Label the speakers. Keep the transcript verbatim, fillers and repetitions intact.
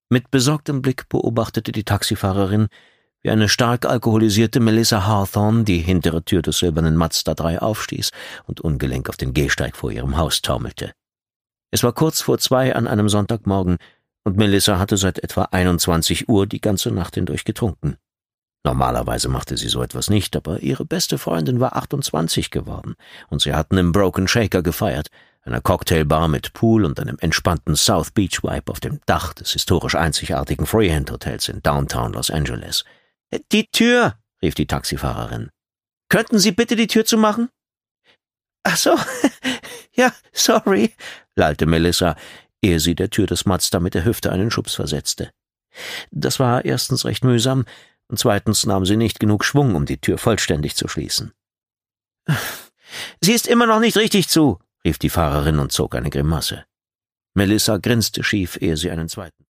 Speaker 1: Mit besorgtem Blick beobachtete die Taxifahrerin, wie eine stark alkoholisierte Melissa Hawthorne die hintere Tür des silbernen Mazda drei aufstieß und ungelenk auf den Gehsteig vor ihrem Haus taumelte. Es war kurz vor zwei an einem Sonntagmorgen, und Melissa hatte seit etwa einundzwanzig Uhr die ganze Nacht hindurch getrunken. Normalerweise machte sie so etwas nicht, aber ihre beste Freundin war achtundzwanzig geworden, und sie hatten im Broken Shaker gefeiert, einer Cocktailbar mit Pool und einem entspannten South Beach Vibe auf dem Dach des historisch einzigartigen Freehand Hotels in Downtown Los Angeles. »Die Tür«, rief die Taxifahrerin. »Könnten Sie bitte die Tür zumachen?« »Ach so, ja, sorry«, lallte Melissa, ehe sie der Tür des Mazda mit der Hüfte einen Schubs versetzte. Das war erstens recht mühsam, und zweitens nahm sie nicht genug Schwung, um die Tür vollständig zu schließen. »Sie ist immer noch nicht richtig zu«, rief die Fahrerin und zog eine Grimasse. Melissa grinste schief, ehe sie einen zweiten